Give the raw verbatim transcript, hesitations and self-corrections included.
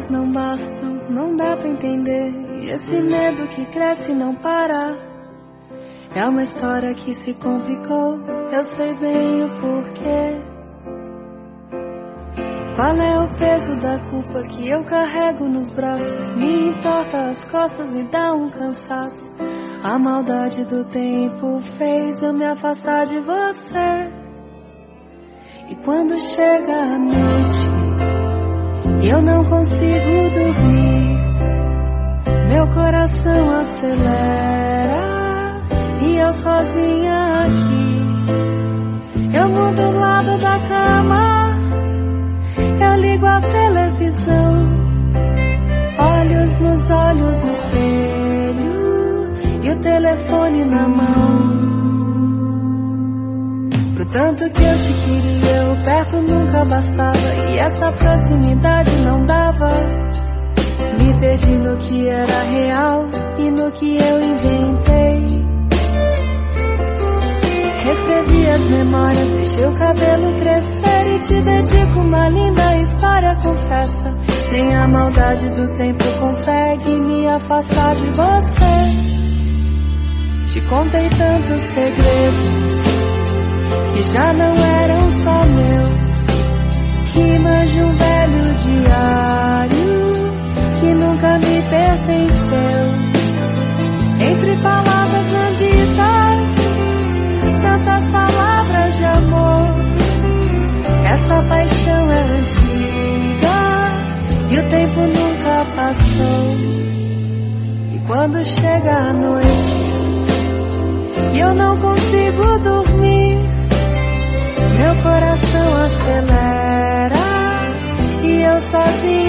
palavras não bastam, não dá pra entender. E esse medo que cresce e não para. É uma história que se complicou, eu sei bem o porquê. Qual é o peso da culpa que eu carrego nos braços? Me entorta as costas e dá um cansaço. A maldade do tempo fez eu me afastar de você. E quando chega a noite e eu não consigo dormir, meu coração acelera e eu sozinha aqui. Eu mudo o lado da cama, eu ligo a televisão, olhos nos olhos no espelho e o telefone na mão. Pro tanto que eu te queria, eu perto nunca bastava, e essa proximidade não dava. Me perdi no que era real e no que eu inventei. Reescrevi as memórias, deixei o cabelo crescer e te dedico uma linda história, confessa. Nem a maldade do tempo consegue me afastar de você. Te contei tantos segredos que já não eram só meus, que imãs de um velho diário que nunca me pertenceu. Entre palavras não ditas, tantas palavras de amor. Essa paixão é antiga e o tempo nunca passou. E quando chega a noite e eu não consigo dormir, meu coração acelera e eu sozinha